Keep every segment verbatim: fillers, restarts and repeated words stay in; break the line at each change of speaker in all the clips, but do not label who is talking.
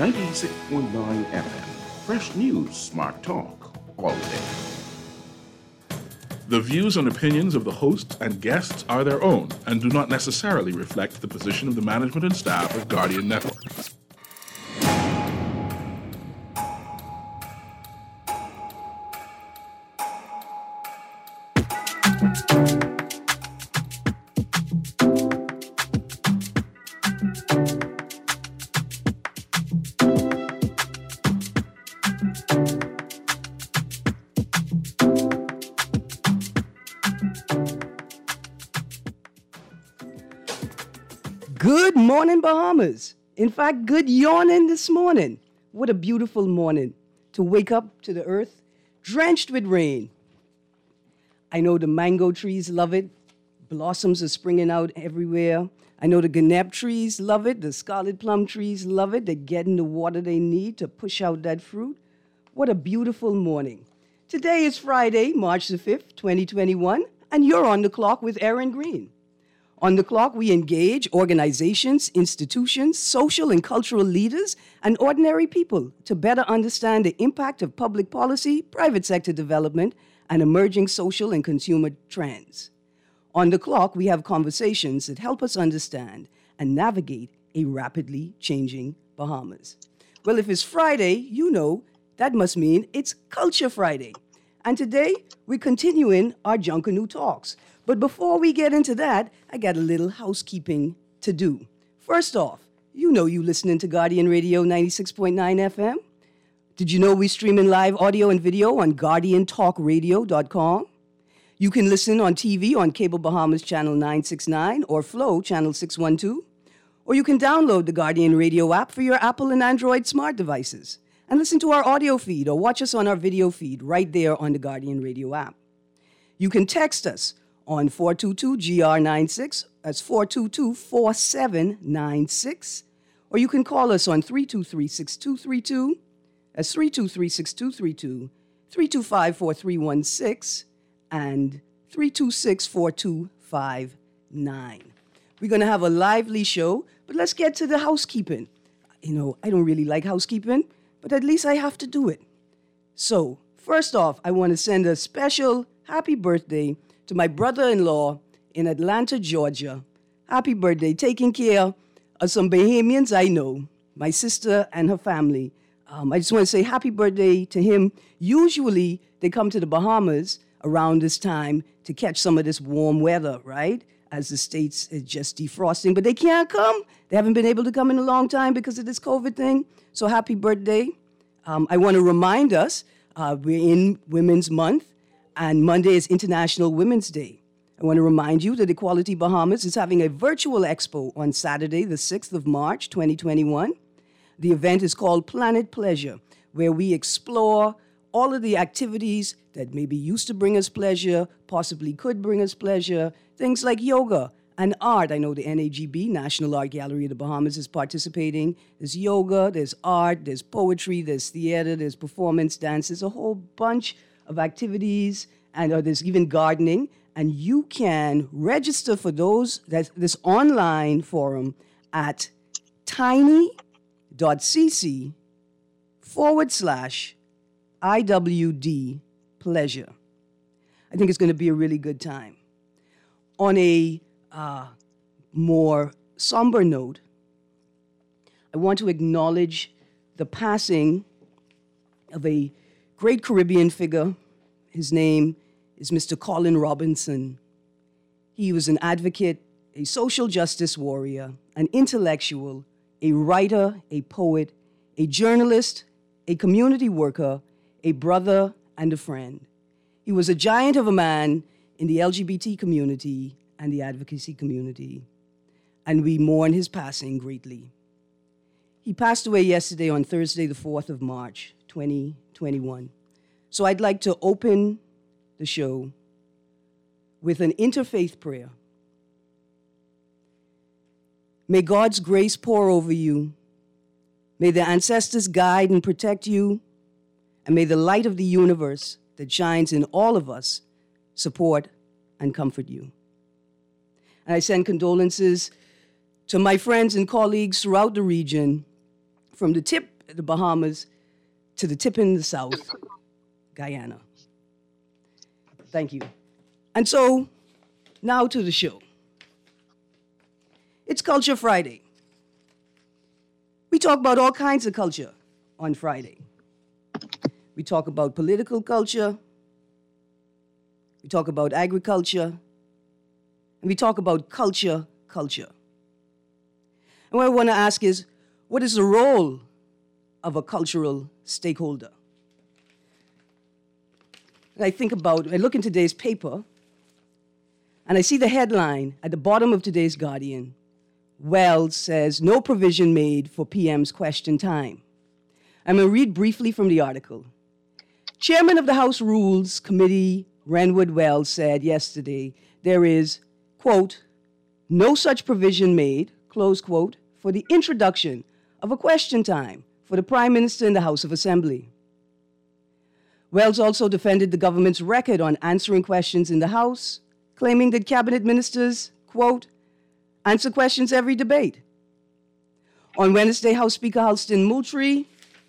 ninety-six point nine F M. Fresh news, smart talk, all day. The views and opinions of the hosts and guests are their own and do not necessarily reflect the position of the management and staff of Guardian Network.
Good morning, Bahamas. In fact, good yawning this morning. What a beautiful morning to wake up to the earth drenched with rain. I know the mango trees love it. Blossoms are springing out everywhere. I know the ganep trees love it. The scarlet plum trees love it. They're getting the water they need to push out that fruit. What a beautiful morning. Today is Friday, March the fifth, twenty twenty-one, and you're on the clock with Erin Green. On the clock, we engage organizations, institutions, social and cultural leaders, and ordinary people to better understand the impact of public policy, private sector development, and emerging social and consumer trends. On the clock, we have conversations that help us understand and navigate a rapidly changing Bahamas. Well, if it's Friday, you know that must mean it's Culture Friday. And today, we're continuing our Junkanoo Talks. But before we get into that, I got a little housekeeping to do. First off, you know you listening to Guardian Radio ninety-six point nine F M. Did you know we stream in live audio and video on guardian talk radio dot com? You can listen on T V on Cable Bahamas Channel nine sixty-nine or Flow Channel six twelve. Or you can download the Guardian Radio app for your Apple and Android smart devices and listen to our audio feed or watch us on our video feed right there on the Guardian Radio app. You can text us on four two two G R ninety-six, that's four two two, four seven nine six, or you can call us on three two three, six two three two, that's three two three, six two three two, three two five, four three one six, and three two six, four two five nine. We're going to have a lively show, but let's get to the housekeeping. You know, I don't really like housekeeping, but at least I have to do it. So, first off, I want to send a special happy birthday to my brother-in-law in Atlanta, Georgia. Happy birthday, taking care of some Bahamians I know, my sister and her family. Um, I just want to say happy birthday to him. Usually, they come to the Bahamas around this time to catch some of this warm weather, right? As the states is just defrosting, but they can't come. They haven't been able to come in a long time because of this COVID thing. So happy birthday. Um, I want to remind us, uh, we're in Women's Month, and Monday is International Women's Day. I want to remind you that Equality Bahamas is having a virtual expo on Saturday, the sixth of March, twenty twenty-one. The event is called Planet Pleasure, where we explore all of the activities that maybe used to bring us pleasure, possibly could bring us pleasure, things like yoga and art. I know the N A G B, National Art Gallery of the Bahamas, is participating. There's yoga, there's art, there's poetry, there's theater, there's performance, dance. There's a whole bunch of activities, and uh, there's even gardening, and you can register for those that this online forum at tiny.cc forward slash IWD pleasure. I think it's going to be a really good time. On a uh, more somber note, I want to acknowledge the passing of a great Caribbean figure. His name is Mister Colin Robinson. He was an advocate, a social justice warrior, an intellectual, a writer, a poet, a journalist, a community worker, a brother, and a friend. He was a giant of a man in the L G B T community and the advocacy community, and we mourn his passing greatly. He passed away yesterday on Thursday, the fourth of March, twenty twenty-one. So I'd like to open the show with an interfaith prayer. May God's grace pour over you. May the ancestors guide and protect you. And may the light of the universe that shines in all of us support and comfort you. And I send condolences to my friends and colleagues throughout the region from the tip of the Bahamas to the tip in the south, Guyana. Thank you. And so, now to the show. It's Culture Friday. We talk about all kinds of culture on Friday. We talk about political culture. We talk about agriculture. And we talk about culture, culture. And what I want to ask is, what is the role of a cultural stakeholder? And I think about, I look in today's paper, and I see the headline at the bottom of today's Guardian. Wells says, no provision made for P M's question time. I'm going to read briefly from the article. Chairman of the House Rules Committee, Renwood Wells, said yesterday there is, quote, no such provision made, close quote, for the introduction of a question time for the Prime Minister in the House of Assembly. Wells also defended the government's record on answering questions in the House, claiming that cabinet ministers, quote, answer questions every debate. On Wednesday, House Speaker Halston Moultrie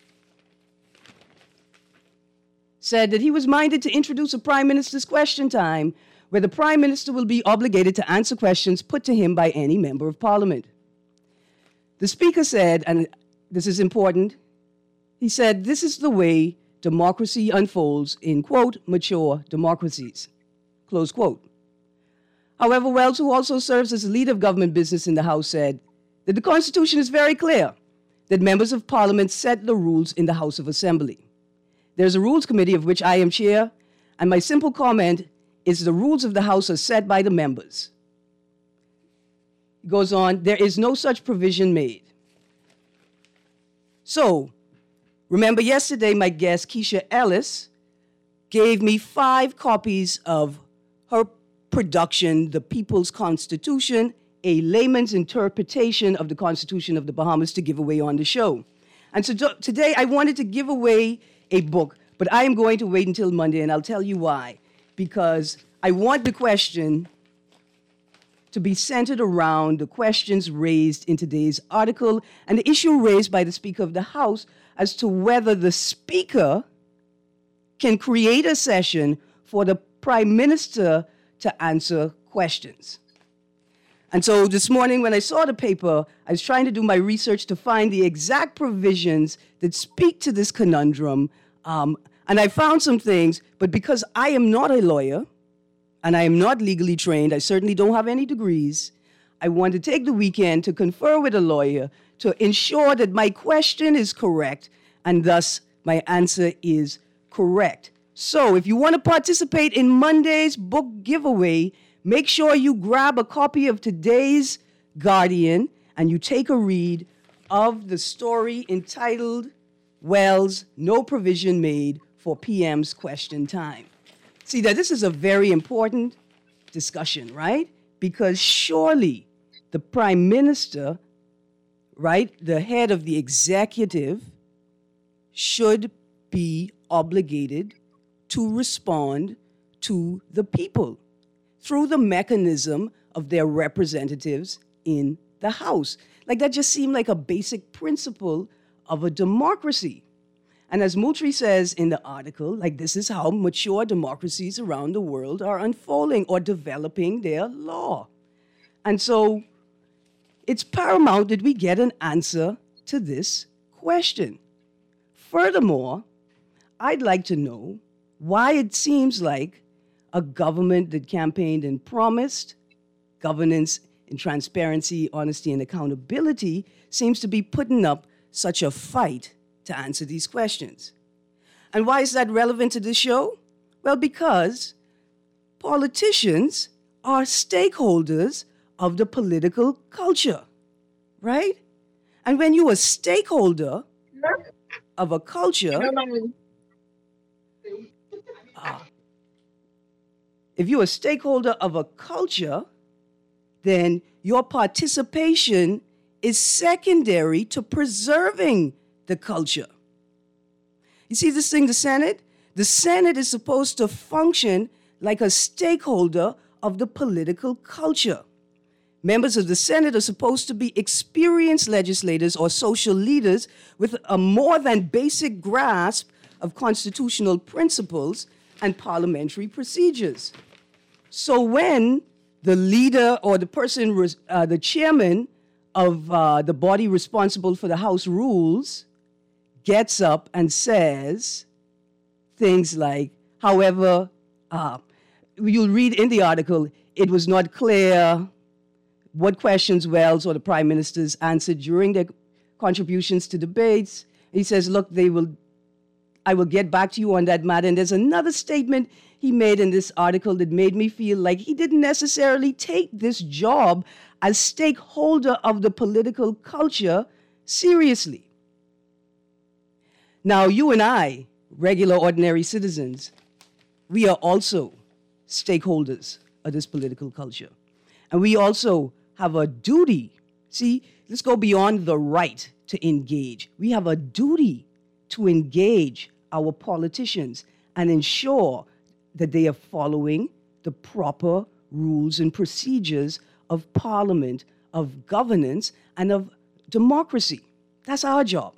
said that he was minded to introduce a Prime Minister's question time where the Prime Minister will be obligated to answer questions put to him by any member of Parliament. The Speaker said, and this is important, he said, this is the way democracy unfolds in, quote, mature democracies, close quote. However, Wells, who also serves as the leader of government business in the House, said that the Constitution is very clear that members of Parliament set the rules in the House of Assembly. There's a Rules Committee of which I am chair, and my simple comment is the rules of the House are set by the members. It goes on, there is no such provision made. So, remember yesterday my guest, Keisha Ellis, gave me five copies of her production, The People's Constitution, a layman's interpretation of the Constitution of the Bahamas, to give away on the show. And so to- today I wanted to give away a book, but I am going to wait until Monday, and I'll tell you why. Because I want the question to be centered around the questions raised in today's article and the issue raised by the Speaker of the House as to whether the Speaker can create a session for the Prime Minister to answer questions. And so this morning when I saw the paper, I was trying to do my research to find the exact provisions that speak to this conundrum. Um, and I found some things, but because I am not a lawyer and I am not legally trained, I certainly don't have any degrees, I want to take the weekend to confer with a lawyer to ensure that my question is correct and thus my answer is correct. So if you want to participate in Monday's book giveaway, make sure you grab a copy of today's Guardian and you take a read of the story entitled Wells, No Provision Made for P M's Question Time. See that this is a very important discussion, right? Because surely the Prime Minister, right, the head of the executive, should be obligated to respond to the people through the mechanism of their representatives in the House. Like that just seemed like a basic principle of a democracy. And as Moultrie says in the article, like this is how mature democracies around the world are unfolding or developing their law. And so it's paramount that we get an answer to this question. Furthermore, I'd like to know why it seems like a government that campaigned and promised governance and transparency, honesty, and accountability seems to be putting up such a fight to answer these questions. And why is that relevant to this show? Well, because politicians are stakeholders of the political culture, right? And when you're a stakeholder of a culture, uh, if you're a stakeholder of a culture, then your participation is secondary to preserving the culture. You see this thing, the Senate? The Senate is supposed to function like a stakeholder of the political culture Members of the Senate are supposed to be experienced legislators or social leaders with a more than basic grasp of constitutional principles and parliamentary procedures. So when the leader or the person, uh, the chairman of uh, the body responsible for the House rules gets up and says things like, however, uh, you'll read in the article, it was not clear what questions Wells or the prime ministers answered during their contributions to debates. He says, look, they will, I will get back to you on that matter. And there's another statement he made in this article that made me feel like he didn't necessarily take this job as stakeholder of the political culture seriously. Now, you and I, regular, ordinary citizens, we are also stakeholders of this political culture. And we also have a duty. See, let's go beyond the right to engage. We have a duty to engage our politicians and ensure that they are following the proper rules and procedures of parliament, of governance, and of democracy. That's our job.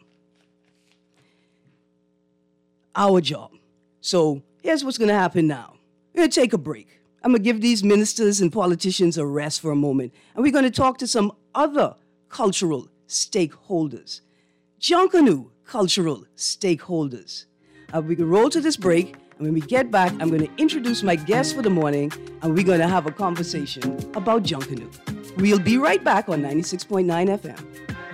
Our job. So here's what's going to happen now. We're going to take a break. I'm going to give these ministers and politicians a rest for a moment, and we're going to talk to some other cultural stakeholders, Junkanoo cultural stakeholders. Uh, we can roll to this break, and when we get back, I'm going to introduce my guest for the morning, and we're going to have a conversation about Junkanoo. We'll be right back on ninety-six point nine F M.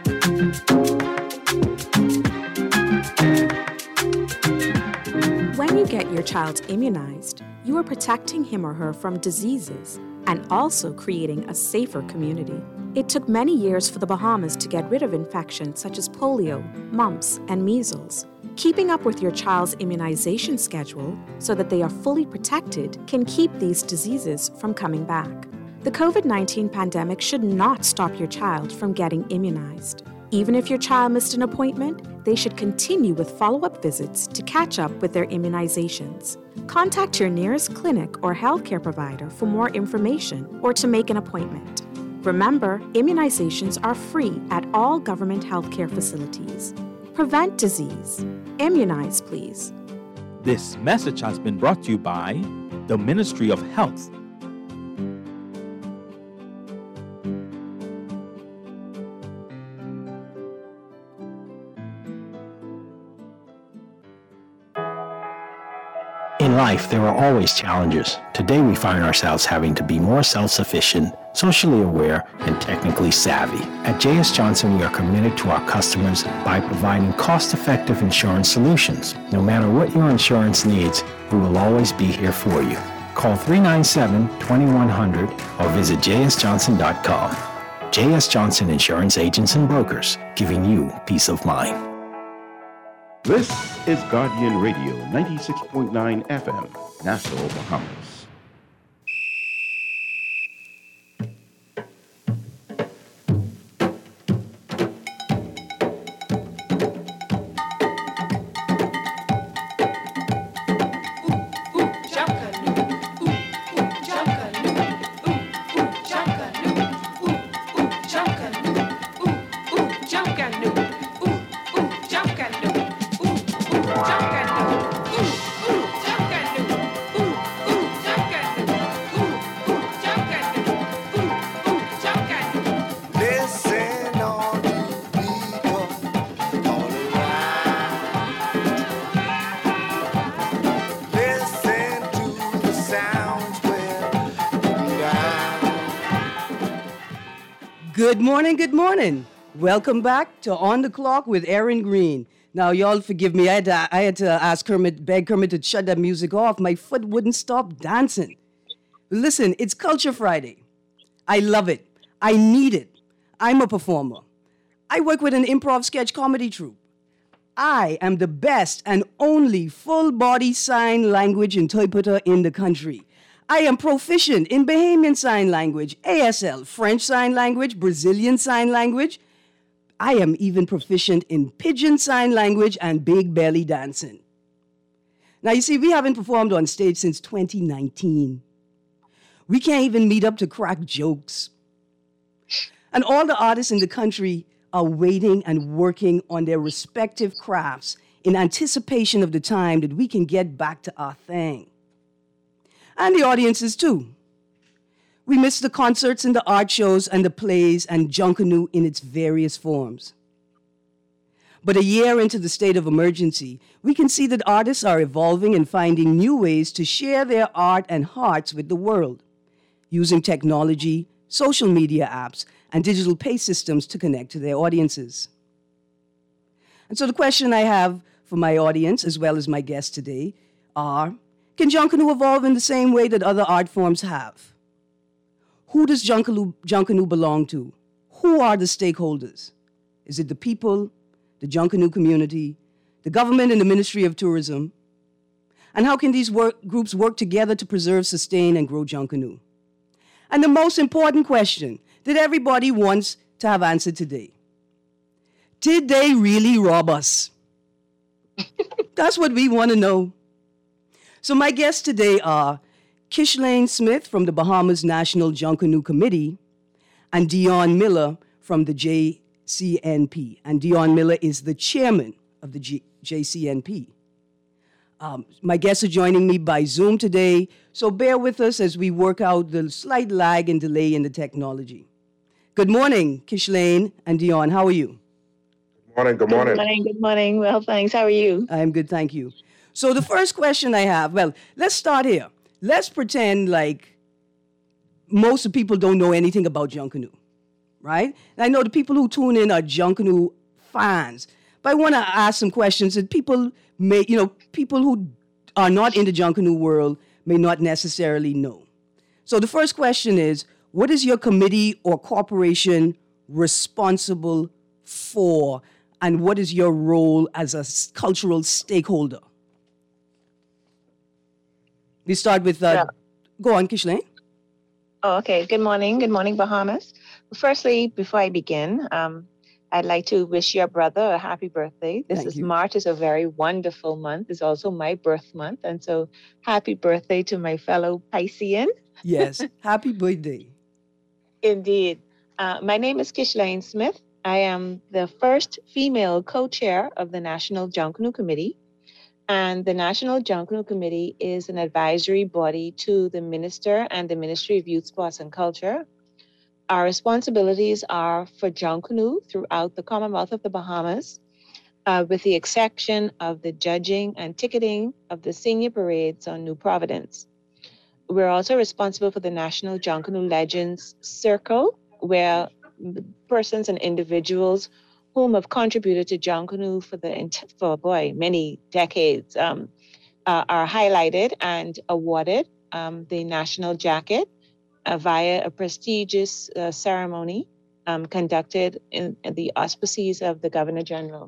When you get your child immunized, you are protecting him or her from diseases and also creating a safer community. It took many years for the Bahamas to get rid of infections such as polio, mumps, and measles. Keeping up with your child's immunization schedule so that they are fully protected can keep these diseases from coming back. The COVID nineteen pandemic should not stop your child from getting immunized. Even if your child missed an appointment, they should continue with follow-up visits to catch up with their immunizations. Contact your nearest clinic or healthcare provider for more information or to make an appointment. Remember, immunizations are free at all government healthcare facilities. Prevent disease. Immunize, please.
This message has been brought to you by the Ministry of Health.
In life, there are always challenges. Today, we find ourselves having to be more self-sufficient, socially aware, and technically savvy. At J S Johnson, we are committed to our customers by providing cost-effective insurance solutions. No matter what your insurance needs, we will always be here for you. Call three nine seven, two one zero zero or visit j s johnson dot com. J S Johnson Insurance Agents and Brokers, giving you peace of mind.
This is Guardian Radio, ninety-six point nine F M, Nassau, Bahamas.
Good morning, good morning. Welcome back to On the Clock with Aaron Green. Now, y'all forgive me. I had to, I had to ask Kermit, beg Kermit to shut that music off. My foot wouldn't stop dancing. Listen, it's Culture Friday. I love it. I need it. I'm a performer. I work with an improv sketch comedy troupe. I am the best and only full-body sign language interpreter in the country. I am proficient in Bahamian Sign Language, A S L, French Sign Language, Brazilian Sign Language. I am even proficient in Pidgin Sign Language and Big Belly Dancing. Now, you see, we haven't performed on stage since twenty nineteen. We can't even meet up to crack jokes. And all the artists in the country are waiting and working on their respective crafts in anticipation of the time that we can get back to our thing. And the audiences too. We miss the concerts and the art shows and the plays and Junkanoo in its various forms. But a year into the state of emergency, we can see that artists are evolving and finding new ways to share their art and hearts with the world, using technology, social media apps, and digital pay systems to connect to their audiences. And so the question I have for my audience, as well as my guests today, are, can Junkanoo evolve in the same way that other art forms have? Who does Junkanoo, Junkanoo belong to? Who are the stakeholders? Is it the people, the Junkanoo community, the government and the Ministry of Tourism? And how can these work, groups work together to preserve, sustain, and grow Junkanoo? And the most important question that everybody wants to have answered today. Did they really rob us? That's what we want to know. So my guests today are Kishlane Smith from the Bahamas National Junkanoo Committee and Dion Miller from the J C N P. And Dion Miller is the chairman of the G- J C N P. Um, my guests are joining me by Zoom today, so bear with us as we work out the slight lag and delay in the technology. Good morning, Kishlane and Dion. How are you?
Good morning. Good morning.
Good morning. Good morning. Well, thanks. How are you?
I'm good, thank you. So the first question I have, well, let's start here. Let's pretend like most of the people don't know anything about Junkanoo, right? And I know the people who tune in are Junkanoo fans, but I want to ask some questions that people may, you know, people who are not in the Junkanoo world may not necessarily know. So the first question is, what is your committee or corporation responsible for, and what is your role as a cultural stakeholder? We start with, uh,
Yeah.
go on, Kishlane.
Oh, okay. Good morning. Good morning, Bahamas. Firstly, before I begin, um, I'd like to wish your brother a happy birthday. This
Thank
is
you.
March is a very wonderful month. It's also my birth month. And so happy birthday to my fellow Piscean.
Yes, happy birthday.
Indeed. Uh, my name is Kishlane Smith. I am the first female co-chair of the National Junkanoo Committee. And the National Junkanoo Committee is an advisory body to the Minister and the Ministry of Youth, Sports and Culture. Our responsibilities are for Junkanoo throughout the Commonwealth of the Bahamas, uh, with the exception of the judging and ticketing of the senior parades on New Providence. We're also responsible for the National Junkanoo Legends Circle, where persons and individuals whom have contributed to Junkanoo for the for boy many decades um, uh, are highlighted and awarded um, the national jacket uh, via a prestigious uh, ceremony um, conducted in, in the auspices of the Governor General.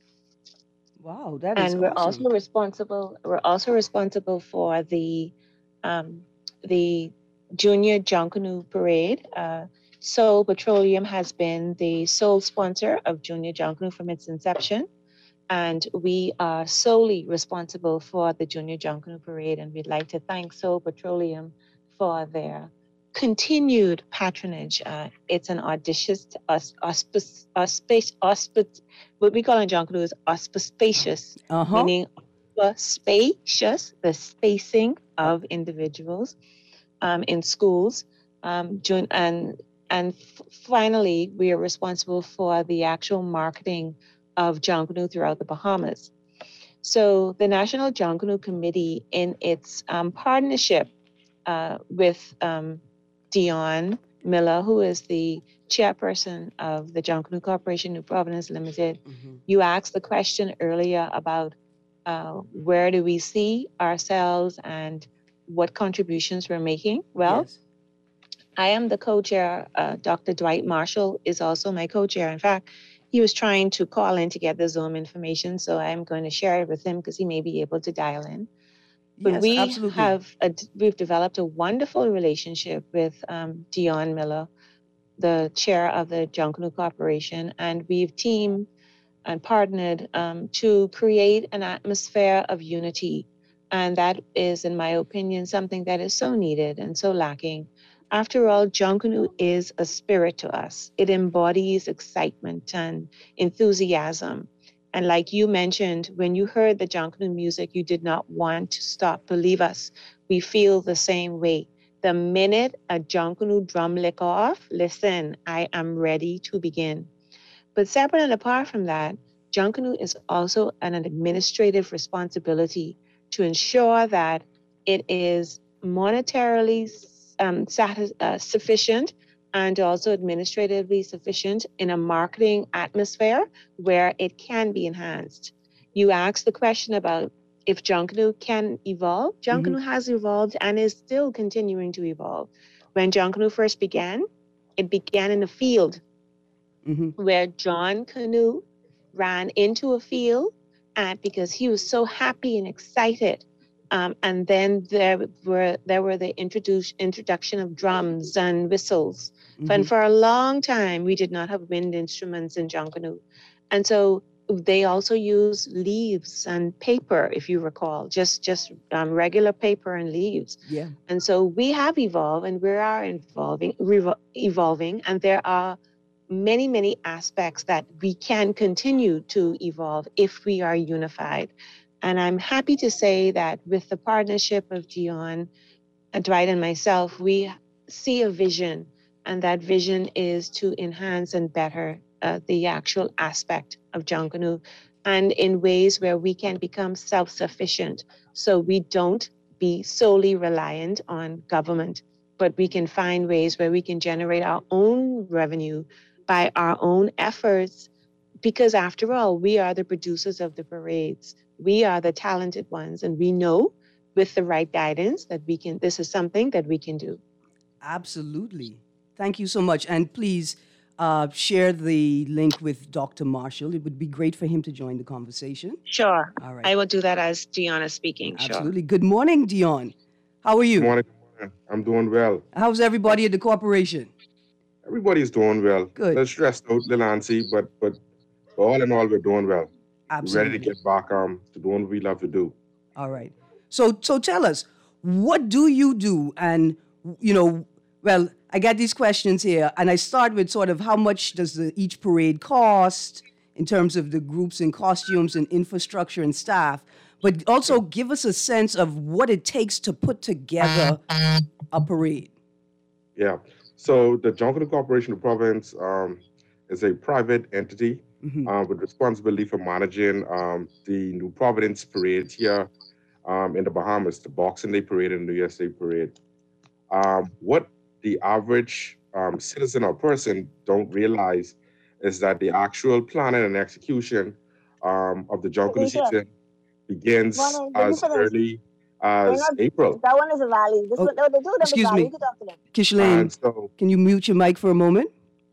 Wow, that is
And we're
awesome.
also responsible. We're also responsible for the um, the Junior Junkanoo Parade. Uh, Seoul Petroleum has been the sole sponsor of Junior Junkanoo from its inception, and we are solely responsible for the Junior Junkanoo Parade. And we'd like to thank Seoul Petroleum for their continued patronage. Uh, it's an audacious, aus, auspice, auspice, auspice, what we call in Junkanoo is auspicious,
Uh-huh.
meaning spacious, the spacing of individuals um, in schools. Um, June, and and f- finally, we are responsible for the actual marketing of Junkanoo throughout the Bahamas. So the National Junkanoo Committee, in its um, partnership uh, with um, Dion Miller, who is the chairperson of the Junkanoo Corporation New Providence Limited,
Mm-hmm.
you asked the question earlier about uh, where do we see ourselves and what contributions we're making. Well,
Yes.
I am the co-chair. Uh, Doctor Dwight Marshall is also my co-chair. In fact, he was trying to call in to get the Zoom information, so I'm going to share it with him because he may be able to dial in. But
Yes,
we
absolutely.
have a, we've developed a wonderful relationship with um, Dion Miller, the chair of the Junkanoo Corporation, and we've teamed and partnered um, to create an atmosphere of unity. And that is, in my opinion, something that is so needed and so lacking After all, Junkanoo is a spirit to us. It embodies excitement and enthusiasm. And like you mentioned, when you heard the Junkanoo music, you did not want to stop. Believe us, we feel the same way. The minute a Junkanoo drum lick off, listen, I am ready to begin. But separate and apart from that, Junkanoo is also an administrative responsibility to ensure that it is monetarily um, satis- uh, sufficient and also administratively sufficient in a marketing atmosphere where it can be enhanced. You asked the question about if Junkanoo can evolve. Junkanoo mm-hmm. has evolved and is still continuing to evolve. When Junkanoo first began, it began in a field mm-hmm. where John Canoe ran into a field and because he was so happy and excited. Um, and then there were there were the introduce, introduction of drums and whistles. Mm-hmm. And for a long time, we did not have wind instruments in Junkanoo. And so they also use leaves and paper, if you recall, just, just um, regular paper and leaves.
Yeah.
And so we have evolved and we are evolving, revol- evolving, and there are many, many aspects that we can continue to evolve if we are unified. And I'm happy to say that with the partnership of Dion, Dwight, and myself, we see a vision, and that vision is to enhance and better uh, the actual aspect of Junkanoo, and in ways where we can become self-sufficient, so we don't be solely reliant on government, but we can find ways where we can generate our own revenue by our own efforts, because after all, we are the producers of the parades. We are the talented ones, and we know with the right guidance that we can, this is something that we can do.
Absolutely. Thank you so much. And please uh, share the link with Doctor Marshall. It would be great for him to join the conversation.
Sure.
All right.
I will do that as Dion is speaking.
Absolutely.
Sure.
Good morning, Dion. How are you?
Good morning. I'm doing well.
How's everybody at the corporation?
Everybody's doing well.
Good.
A little stressed out, little antsy, but but all in all, we're doing well.
Absolutely.
We're ready to get back um, to doing what we love to do.
All right. So so tell us, what do you do? And, you know, well, I got these questions here, and I start with sort of how much does the, each parade cost in terms of the groups and costumes and infrastructure and staff, but also give us a sense of what it takes to put together a parade.
Yeah. So the Junkanoo Corporation of Province um, is a private entity mm-hmm. uh, with responsibility for managing um, the New Providence parades here um, in the Bahamas, the Boxing Day parade and New Year's Day parade. Um, what the average um, citizen or person don't realize is that the actual planning and execution um, of the Junkanoo season begins as early as not, April.
That one is a valley. This
oh,
one, no, they do
excuse me, Kishlane,
so,
can you mute your mic for a moment?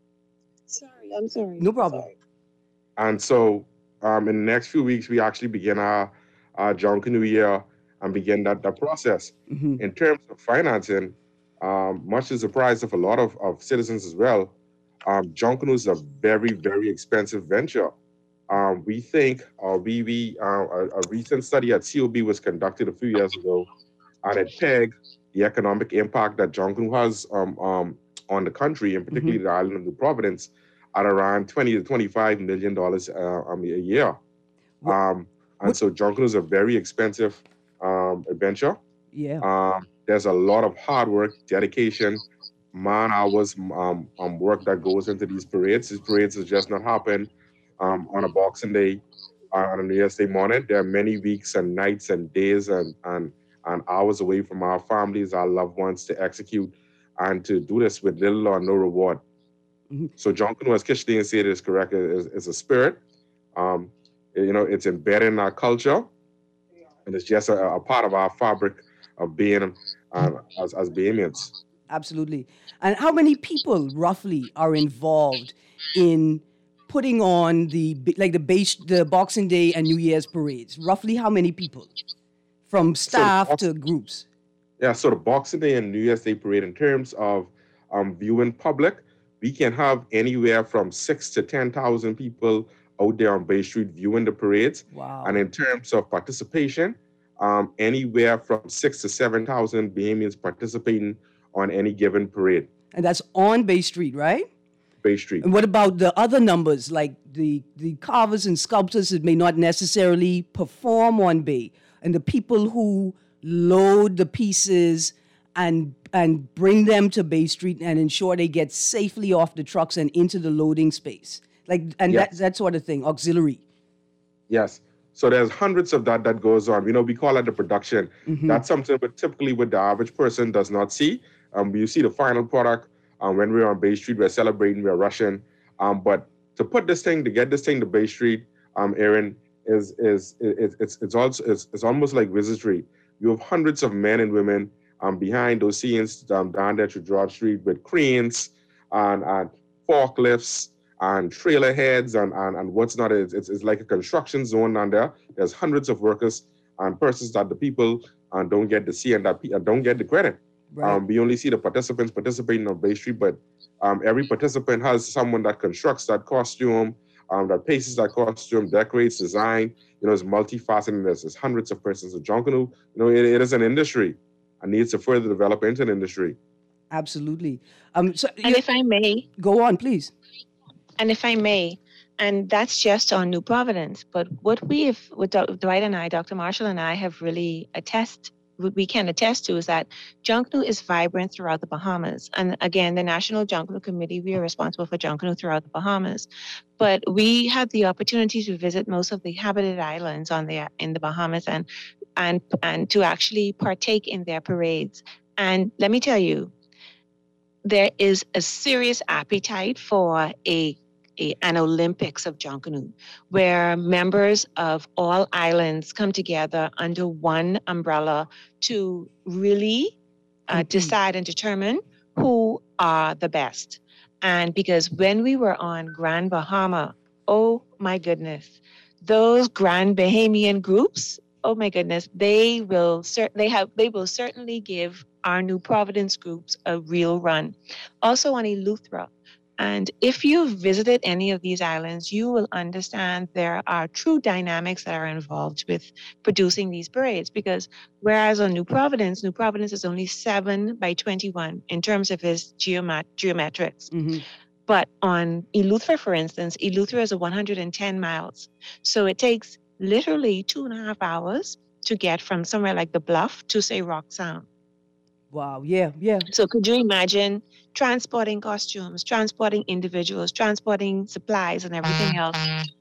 Sorry, I'm sorry.
No problem.
Sorry.
And so um, in the next few weeks, we actually begin our, our Junkanoo year and begin that, that process. Mm-hmm. In terms of financing, um, much to the surprise of a lot of, of citizens as well, um, Junkanoo is a very, very expensive venture. Um, we think, uh, we, we uh, a, a recent study at C O B was conducted a few years ago, and it pegged the economic impact that Junkanoo has um, um, on the country, and particularly mm-hmm. the island of New Providence, at around twenty to twenty-five million dollars uh, um, a year. Um, and what? So Junkanoo is a very expensive um, adventure.
Yeah.
Um, there's a lot of hard work, dedication, man hours, um, um, work that goes into these parades. These parades is just not happen um, on a Boxing Day, uh, on a New Year's Day morning. There are many weeks and nights and days and, and, and hours away from our families, our loved ones, to execute and to do this with little or no reward. Mm-hmm. So Junkanoo, as Kishlane said, is correct, is, is a spirit. Um, you know, it's embedded in our culture, and it's just a, a part of our fabric of being uh, as, as Bahamians.
Absolutely. And how many people roughly are involved in putting on the like the base, the Boxing Day and New Year's parades? Roughly how many people, from staff so to groups?
Yeah, so the Boxing Day and New Year's Day parade, in terms of um, viewing public, we can have anywhere from six to ten thousand people out there on Bay Street viewing the parades.
Wow!
And in terms of participation, um, anywhere from six to seven thousand Bahamians participating on any given parade.
And that's on Bay Street, right?
Bay Street.
And what about the other numbers, like the, the carvers and sculptors that may not necessarily perform on Bay, and the people who load the pieces and and bring them to Bay Street and ensure they get safely off the trucks and into the loading space, like and
Yes.
that that sort of thing, auxiliary.
Yes. So there's hundreds of that that goes on. You know, we call it the production.
Mhm.
That's something but typically what the average person does not see. Um, you see the final product. Um, when we're on Bay Street, we're celebrating, we're rushing. Um, but to put this thing, to get this thing to Bay Street, um, Aaron, is is it, it's it's also it's, it's almost like wizardry. You have hundreds of men and women um, behind those scenes um, down there to Broad Street with cranes and, and forklifts and trailer heads and, and, and what's not. It's, it's, it's like a construction zone down there. There's hundreds of workers and persons that the people uh, don't get to see and that pe- uh, don't get the credit.
Right.
Um, we only see the participants participating on Bay Street, but um, every participant has someone that constructs that costume, um, that paces that costume, decorates, design. You know, it's multifaceted. There's, there's hundreds of persons. So Junkanoo, you know, it, it is an industry and needs to further develop into an industry.
Absolutely. Um, so
And
you-
if I may,
go on, please.
and if I may, and that's just on New Providence, but what we have, what Doc- Dwight and I, Doctor Marshall and I have really attest, what we can attest to is that Junkanoo is vibrant throughout the Bahamas. And again, the National Junkanoo Committee, we are responsible for Junkanoo throughout the Bahamas. But we had the opportunity to visit most of the inhabited islands on the in the Bahamas and and and to actually partake in their parades. And let me tell you, there is a serious appetite for a, a an Olympics of Junkanoo, where members of all islands come together under one umbrella to really uh,
Compete.
decide and determine who are the best. And because when we were on Grand Bahama, oh my goodness, those Grand Bahamian groups, oh my goodness, they will cer- they have they will certainly give our New Providence groups a real run. Also on Eleuthera. And if you've visited any of these islands, you will understand there are true dynamics that are involved with producing these parades. Because whereas on New Providence, New Providence is only seven by twenty-one in terms of its geomet- geometrics.
Mhm.
But on Eleuthera, for instance, Eleuthera is a one hundred ten miles. So it takes literally two and a half hours to get from somewhere like the Bluff to, say, Rock Sound.
Wow. Yeah. Yeah.
So could you imagine transporting costumes, transporting individuals, transporting supplies and everything else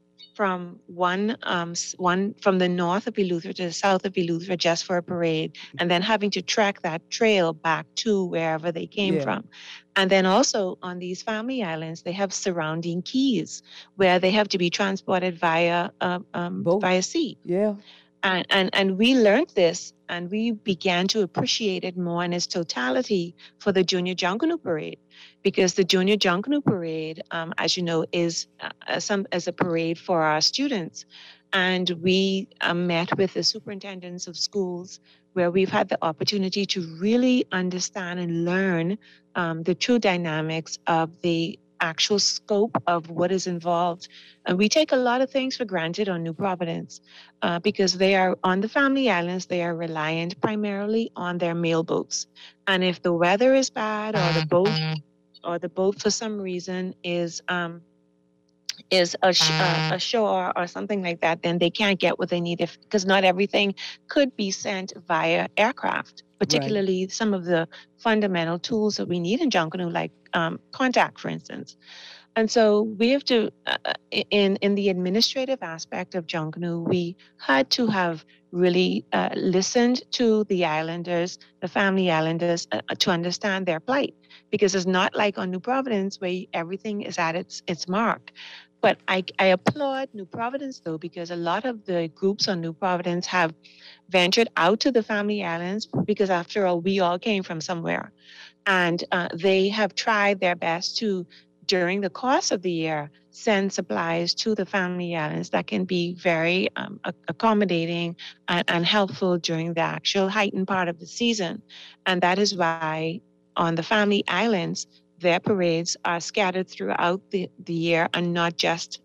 from one um s- one from the north of Eleuthera to the south of Eleuthera just for a parade, and then having to trek that trail back to wherever they came
Yeah.
from. And then also on these family islands, they have surrounding keys where they have to be transported via uh, um,
Boat.
via sea.
Yeah.
And, and and we learned this and we began to appreciate it more in its totality for the Junior Junkanoo Parade, because the Junior Junkanoo Parade, um, as you know, is uh, as some as a parade for our students. And we um, met with the superintendents of schools where we've had the opportunity to really understand and learn um, the true dynamics of the actual scope of what is involved. And we take a lot of things for granted on New Providence uh, because they are on the family islands, they are reliant primarily on their mail boats. And if the weather is bad or the boat or the boat for some reason is um, is a sh- uh, ashore or something like that, then they can't get what they need if because not everything could be sent via aircraft, particularly some of the fundamental tools that we need in Junkanoo, like um, contact, for instance. And so we have to, uh, in in the administrative aspect of Junkanoo, we had to have really uh, listened to the islanders, the family islanders, uh, to understand their plight, because it's not like on New Providence where everything is at its its mark. But I, I applaud New Providence, though, because a lot of the groups on New Providence have ventured out to the family islands, because after all, we all came from somewhere. And uh, they have tried their best to, during the course of the year, send supplies to the family islands that can be very um, accommodating and, and helpful during the actual heightened part of the season. And that is why on the family islands, their parades are scattered throughout the, the year and not just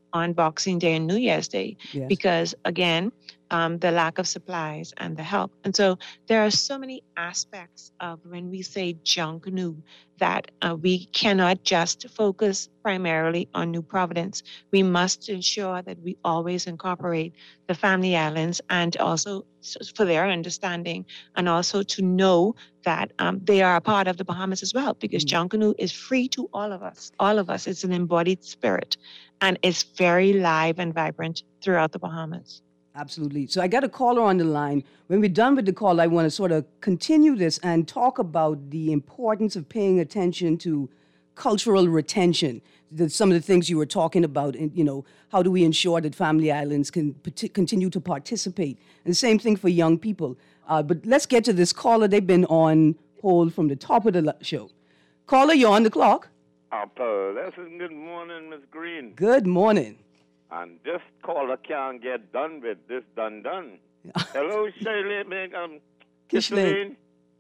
on Boxing Day and New Year's Day,
Yes.
because again, um, the lack of supplies and the help. And so there are so many aspects of when we say Junkanoo that uh, we cannot just focus primarily on New Providence. We must ensure that we always incorporate the Family Islands, and also for their understanding, and also to know that um, they are a part of the Bahamas as well, because mm. Junkanoo is free to all of us. All of us. It's an embodied spirit, and it's very live and vibrant throughout the Bahamas.
Absolutely. So I got a caller on the line. When we're done with the call, I want to sort of continue this and talk about the importance of paying attention to cultural retention. The, some of the things you were talking about, and, you know, how do we ensure that Family Islands can pati- continue to participate? And the same thing for young people. Uh, but let's get to this caller. They've been on hold from the top of the show. Caller, you're on the clock.
Upper, this is good morning, Miss Green.
Good morning.
And this caller can't get done with this done done. Hello, Shirley, um,
Kishlane.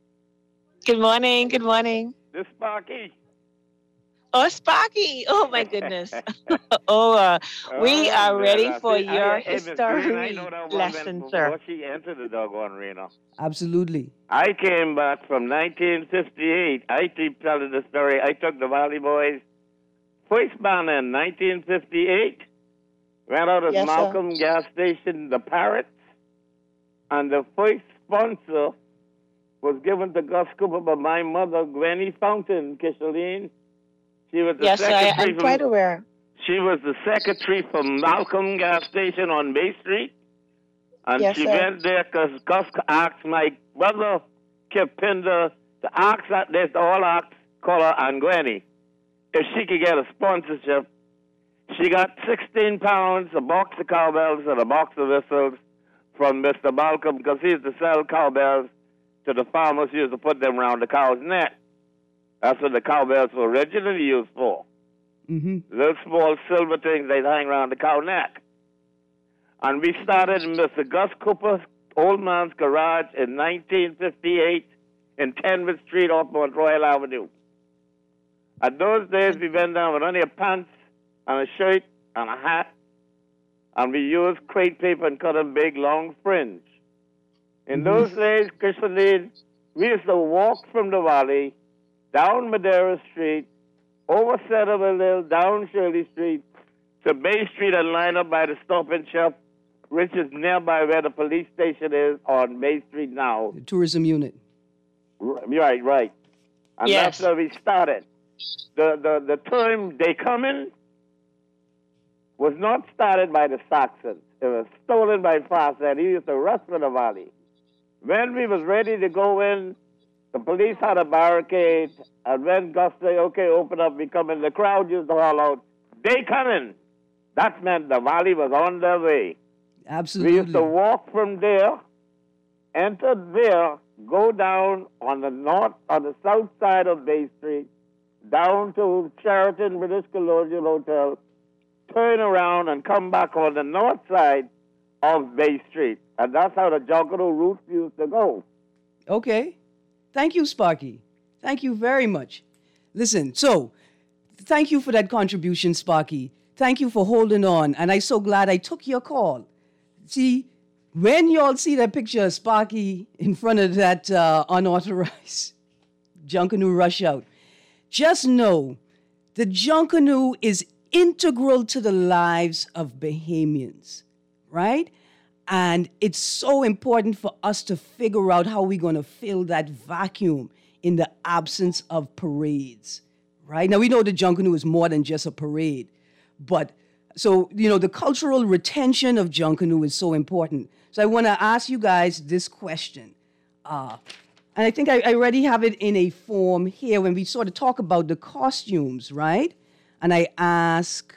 Good morning, good morning.
This Sparky.
Oh, Sparky. Oh, my goodness. oh, uh, we are ready
I
for
see,
your
I,
history lesson, sir.
Before she entered the doggone arena.
Absolutely.
I came back from nineteen fifty-eight. I keep telling the story. I took the Valley Boys first band in nineteen fifty-eight. Went out of
yes,
Malcolm
sir.
gas station, the Parrots, and the first sponsor was given to Gus Cooper by my mother, Gwenny Fountain, Kishaline. She was the
yes,
secretary.
Yes, I'm
from,
quite aware.
She was the secretary from Malcolm gas station on Bay Street, and
yes,
she
sir.
went there because Gus asked my brother, Kip Pinder, to ask that there's all ask Collar and Gwenny if she could get a sponsorship. She got sixteen pounds, a box of cowbells, and a box of whistles from Mister Malcolm, because he used to sell cowbells to the farmers who used to put them around the cow's neck. That's what the cowbells were originally used for.
Mm-hmm.
Little small silver things they'd hang around the cow neck. And we started in Mister Gus Cooper's Old Man's Garage in nineteen fifty-eight in Tenwood Street off Mount Royal Avenue. At those days, we went down with only a pants and a shirt and a hat, and we used crepe paper and cut a big, long fringe. In
Mm-hmm.
those days, Christian, we used to walk from the valley, down Madeira Street, over Centerville Hill, down Shirley Street, to Bay Street and line up by the Stop and Shop, which is nearby where the police station is on Bay Street now.
The tourism unit.
Right, right. And
yes.
that's where we started. The, the, the term they come in was not started by the Saxons. It was stolen by Fawcett. He used to rush for the valley. When we was ready to go in, the police had a barricade, and when Gus said, okay, open up, we come in, the crowd used to holler out, they coming. That meant the valley was on their way.
Absolutely.
We used to walk from there, enter there, go down on the north, on the south side of Bay Street, down to Sheraton British Colonial Hotel, turn around and come back on the north side of Bay Street. And that's how the Junkanoo route used to go.
Okay. Thank you, Sparky. Thank you very much. Listen, so thank you for that contribution, Sparky. Thank you for holding on. And I'm so glad I took your call. See, when y'all see that picture of Sparky in front of that uh, unauthorized Junkanoo rush out, just know the Junkanoo is integral to the lives of Bahamians, right? And it's so important for us to figure out how we're going to fill that vacuum in the absence of parades, right? Now, we know the Junkanoo is more than just a parade, but so, you know, the cultural retention of Junkanoo is so important. So I want to ask you guys this question. Uh, and I think I, I already have it in a form here when we sort of talk about the costumes, right? And I ask,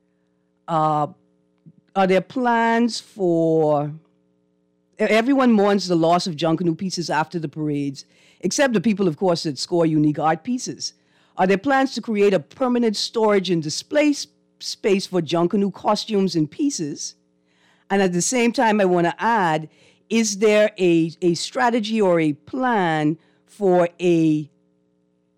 uh, are there plans for... Everyone mourns the loss of Junkanoo pieces after the parades, except the people, of course, that score unique art pieces. Are there plans to create a permanent storage and display sp- space for Junkanoo costumes and pieces? And at the same time, I want to add, is there a, a strategy or a plan for a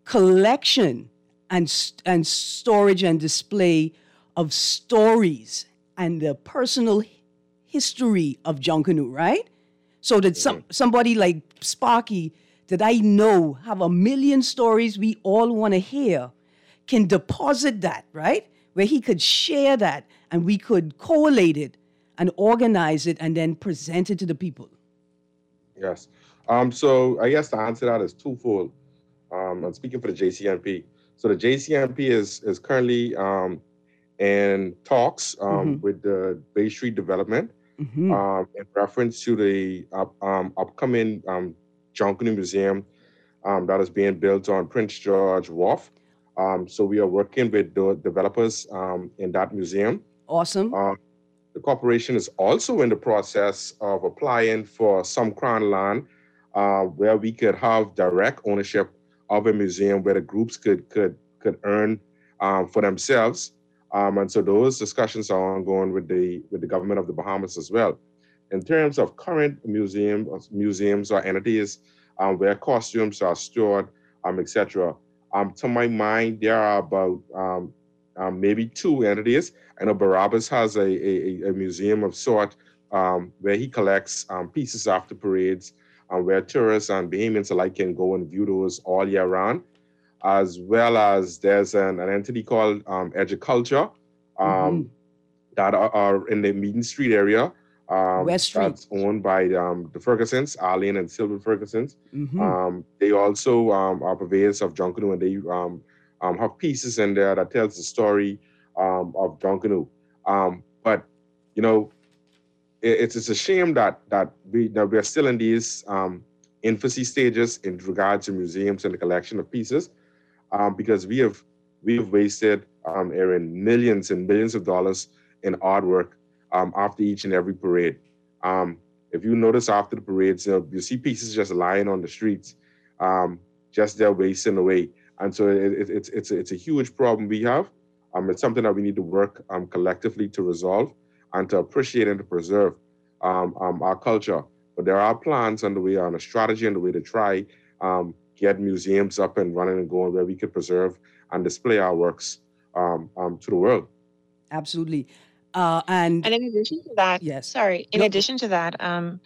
collection and, and storage and display of stories and the personal history of Junkanoo, right? So that some somebody like Sparky that I know have a million stories we all want to hear can deposit that, right? Where he could share that and we could collate it and organize it and then present it to the people.
Yes. Um, so I guess the answer to that is twofold. Um, I'm speaking for the J C N P. So the J C N P is is currently um, in talks um,
Mm-hmm.
with the Bay Street Development
Mm-hmm.
um, in reference to the up, um, upcoming um, Junkanoo Museum um, that is being built on Prince George Wharf. Um, so we are working with the developers um, in that museum.
Awesome.
Um, the corporation is also in the process of applying for some crown land uh, where we could have direct ownership of a museum where the groups could could could earn um, for themselves. Um, and so those discussions are ongoing with the with the government of the Bahamas as well. In terms of current museum museums or entities um, where costumes are stored, um, et cetera. Um, to my mind, there are about um, um, maybe two entities. I know Barabbas has a, a, a museum of sort um, where he collects um, pieces after parades, um, where tourists and Bahamians alike can go and view those all year round. As well as there's an, an entity called um, Educulture um,
Mm-hmm.
that are, are in the Meaden Street area. Um,
West Street.
That's owned by um, the Fergusons, Arlene and Sylvan Fergusons.
Mm-hmm.
Um, they also um, are purveyors of Junkanoo, and they um, um, have pieces in there that tells the story um, of Junkanoo. Um, but you know, it, it's it's a shame that that we that we're still in these um, infancy stages in regard to museums and the collection of pieces, um, because we have we have wasted um, Aaron, millions and millions of dollars in artwork um, after each and every parade. Um, if you notice after the parades, you, know, you see pieces just lying on the streets, um, just there wasting away. And so it, it, it's it's it's a huge problem we have. Um, it's something that we need to work um, collectively to resolve and to appreciate and to preserve um, um, our culture. But there are plans underway on a strategy underway to try um, get museums up and running and going where we could preserve and display our works um, um, to the world.
Absolutely. Uh, and,
And in addition to that,
yes.
sorry, in
No.
addition to that, um,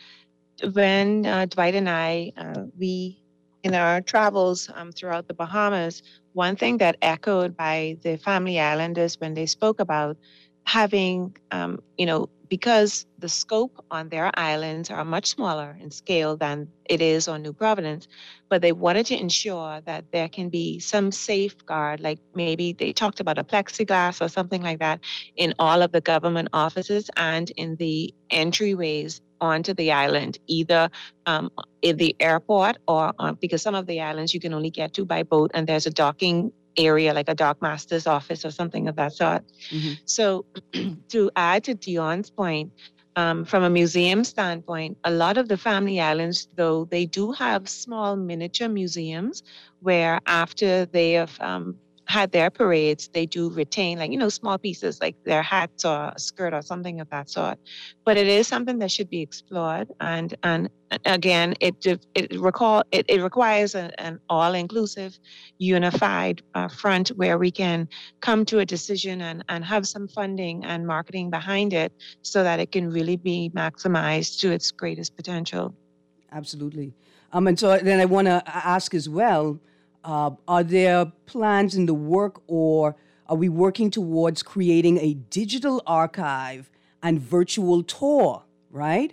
when uh, Dwight and I, uh, we, in our travels um, throughout the Bahamas, one thing that echoed by the Family Islanders when they spoke about having, um, you know, because the scope on their islands are much smaller in scale than it is on New Providence, but they wanted to ensure that there can be some safeguard, like maybe they talked about a plexiglass or something like that in all of the government offices and in the entryways onto the island, either um, in the airport or uh, because some of the islands you can only get to by boat and there's a docking area like a dock master's office or something of that sort.
Mm-hmm.
So to add to Dion's point, um, from a museum standpoint, a lot of the Family Islands, though, they do have small miniature museums where after they have um, had their parades, they do retain like, you know, small pieces like their hats or a skirt or something of that sort. But it is something that should be explored. And and again, it it recall it, it requires a, an all-inclusive, unified uh, front where we can come to a decision and, and have some funding and marketing behind it so that it can really be maximized to its greatest potential.
Absolutely. Um, and so then I want to ask as well, uh, are there plans in the work or are we working towards creating a digital archive and virtual tour, right,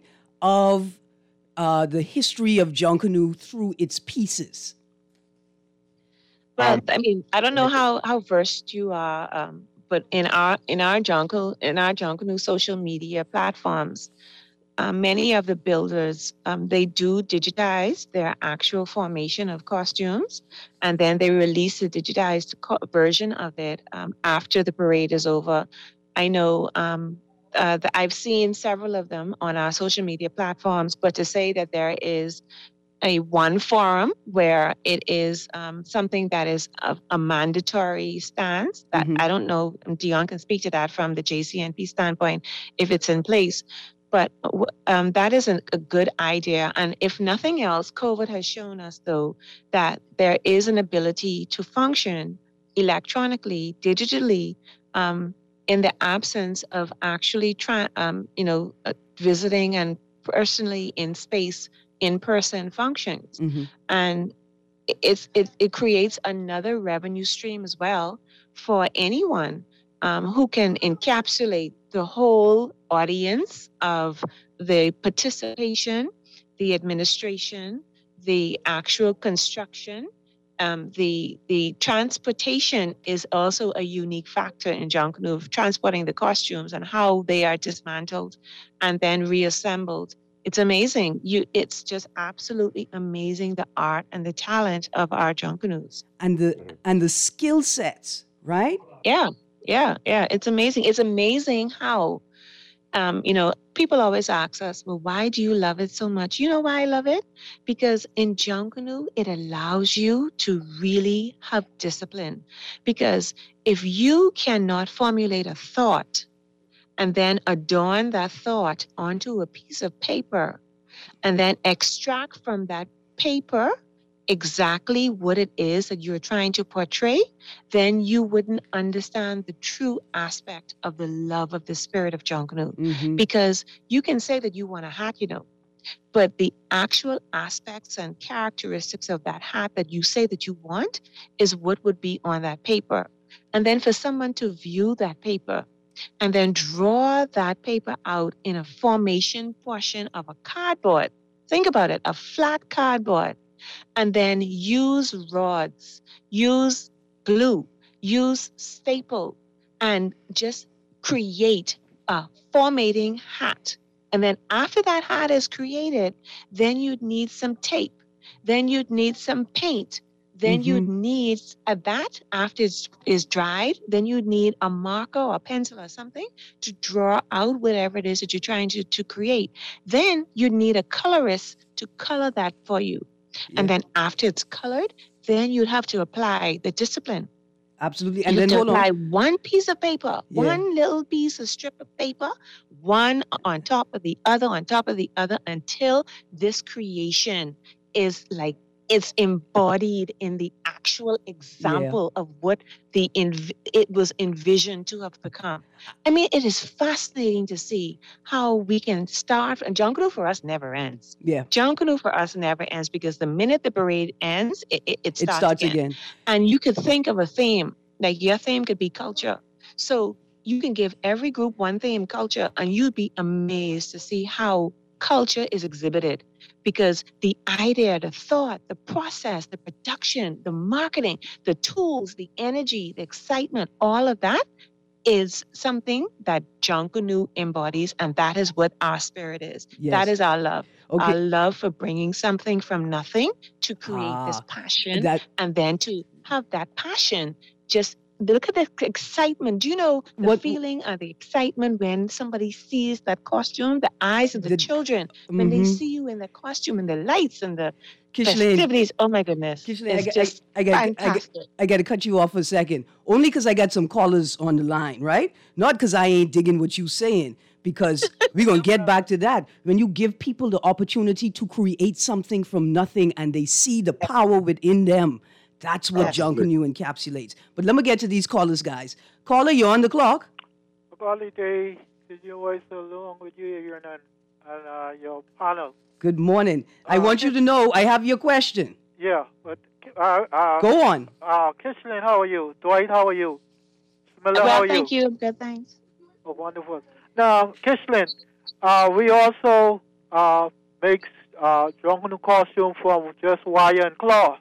of uh, the history of Junkanoo through its pieces?
Well,
Um,
I mean, I don't know how, how versed you are, um, but in our in our Junkanoo in our Junkanoo social media platforms, uh, many of the builders um, they do digitize their actual formation of costumes, and then they release a digitized co- version of it um, after the parade is over. I know um, uh, that I've seen several of them on our social media platforms, but to say that there is a one forum where it is um, something that is a, a mandatory stance that
Mhm.
I don't know, Dion can speak to that from the J C N P standpoint, if it's in place, but um, that is an, a good idea. And if nothing else, COVID has shown us though, that there is an ability to function electronically, digitally, um, in the absence of actually trying, um, you know, uh, visiting and personally in space, in-person functions.
Mm-hmm.
And it's, it, it creates another revenue stream as well for anyone um, who can encapsulate the whole audience of the participation, the administration, the actual construction. Um, the the transportation is also a unique factor in Junkanoo, transporting the costumes and how they are dismantled and then reassembled. It's amazing. You, it's just absolutely amazing, the art and the talent of our Junkanoos.
And the and the skill sets, right?
Yeah, yeah, yeah. It's amazing. It's amazing how, um, you know, people always ask us, well, why do you love it so much? You know why I love it? Because in Junkanoo, it allows you to really have discipline. Because if you cannot formulate a thought and then adorn that thought onto a piece of paper and then extract from that paper exactly what it is that you're trying to portray, then you wouldn't understand the true aspect of the love of the spirit of Junkanoo.
Mm-hmm.
Because you can say that you want a hat, you know, but the actual aspects and characteristics of that hat that you say that you want is what would be on that paper. And then for someone to view that paper and then draw that paper out in a formation portion of a cardboard. Think about it, a flat cardboard. And then use rods, use glue, use staple, and just create a formatting hat. And then after that hat is created, then you'd need some tape. Then you'd need some paint. Then
Mm-hmm.
you'd need uh, that after it's is dried, then you'd need a marker or a pencil or something to draw out whatever it is that you're trying to, to create. Then you'd need a colorist to color that for you.
Yeah.
And then after it's colored, then you'd have to apply the discipline.
Absolutely. And
you
then
have to
hold
apply
on.
one piece of paper,
Yeah.
one little piece of strip of paper, one on top of the other, on top of the other, until this creation is like, it's embodied in the actual example of what the env- it was envisioned to have become. I mean, it is fascinating to see how we can start, and Junkanoo for us never ends.
Yeah.
Junkanoo for us never ends because the minute the parade ends, it, it, it starts,
It starts
again.
again.
And you could think of a theme, like your theme could be culture. So you can give every group one theme, culture, and you'd be amazed to see how culture is exhibited. Because the idea, the thought, the process, the production, the marketing, the tools, the energy, the excitement, all of that is something that Junkanoo embodies, and that is what our spirit is.
Yes.
That is our love.
Okay.
Our love for bringing something from nothing to create this
Ah,
passion,
that-
and then to have that passion just look at the excitement. Do you know the
What-
feeling of the excitement when somebody sees that costume, the eyes of the,
The-
children, when they
Mhm.
see you in the costume and the lights and the
Kishlane,
festivities? Oh my goodness.
Kishlane, I,
It's
got-
just
I, I, got- I, got-
fantastic.
I got to cut you off for a second. Only because I got some callers on the line, right? Not because I ain't digging what you saying, because we're going to get back to that. When you give people the opportunity to create something from nothing and they see the power within them, that's what Junkanoo encapsulates. But let me get to these callers, guys. Caller, you're on the clock.
Holiday is your voice along with you here and, and uh, your panel.
Good morning. I
Uh,
want you to know I have your question.
Yeah, but uh, uh,
Go on.
Uh, Kishlin, how are you? Dwight, how are you? Smilla,
Well,
how are
thank you. Good, thanks.
Oh, wonderful. Now, Kishlin, uh, we also uh, make uh, Junkanoo costume from just wire and cloth.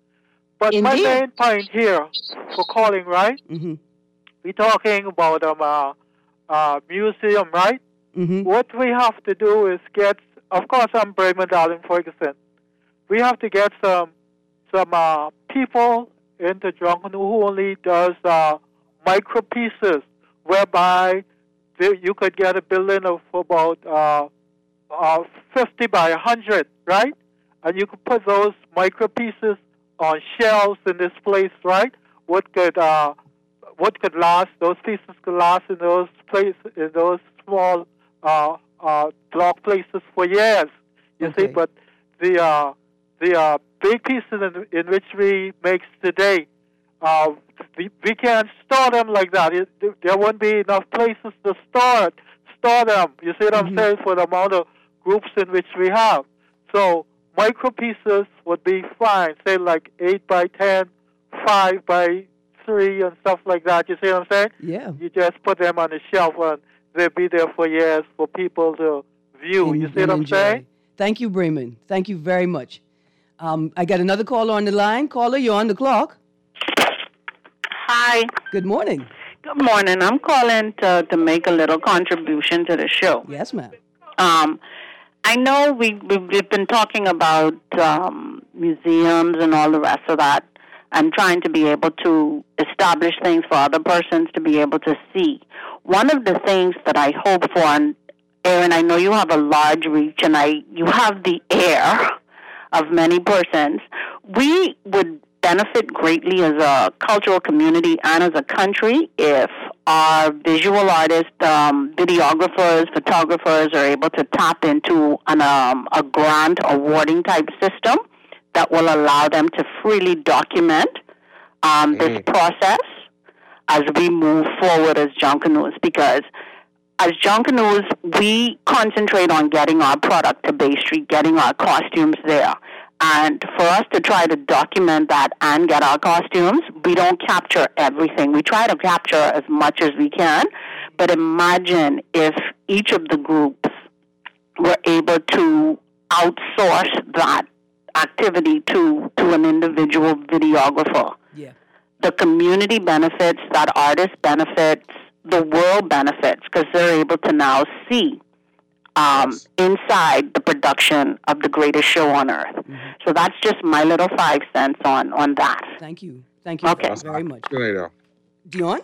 But my
Indeed.
main point here for calling, right?
Mm-hmm.
We're talking about um, uh, uh, museum, right?
Mm-hmm.
What we have to do is get, of course, I'm Bremen Darling Ferguson. We have to get some some uh, people into Junkanoo who only does uh, micro pieces, whereby they, you could get a building of about uh, uh, fifty by one hundred, right? And you could put those micro pieces on shelves in this place, right? What could uh, what could last? Those pieces could last in those places, in those small uh, uh, block places for years. You see,
Okay.
but the uh, the uh, big pieces in, in which we make today, uh, we, we can't store them like that. It, there won't be enough places to store it, store them. You see what mm-hmm. I'm saying? For the amount of groups in which we have. So micro pieces would be fine. Say like eight by ten, five by three, and stuff like that. You see what I'm saying?
Yeah.
You just put them on the shelf, and they'll be there for years for people to view.
And,
you see what I'm
enjoy.
saying?
Thank you, Bremen. Thank you very much. Um, I got another caller on the line. Caller, you're on the clock.
Hi.
Good morning.
Good morning. I'm calling to, to make a little contribution to the show.
Yes, ma'am.
Um, I know we, we've been talking about um, museums and all the rest of that, and trying to be able to establish things for other persons to be able to see. One of the things that I hope for, and Aaron, I know you have a large reach, and I you have the air of many persons. We would benefit greatly as a cultural community and as a country if our visual artists, um, videographers, photographers are able to tap into an, um, a grant awarding type system that will allow them to freely document um, this mm. process as we move forward as Junkanoo, because as Junkanoo, we concentrate on getting our product to Bay Street, getting our costumes there. And for us to try to document that and get our costumes, we don't capture everything. We try to capture as much as we can. But imagine if each of the groups were able to outsource that activity to, to an individual videographer.
Yeah.
The community benefits, that artist benefits, the world benefits, because they're able to now see um, yes. inside the production of the greatest show on earth. Mm-hmm. So that's just my little five cents on, on that.
Thank you. Thank you
okay.
very much.
Good idea.
Dion?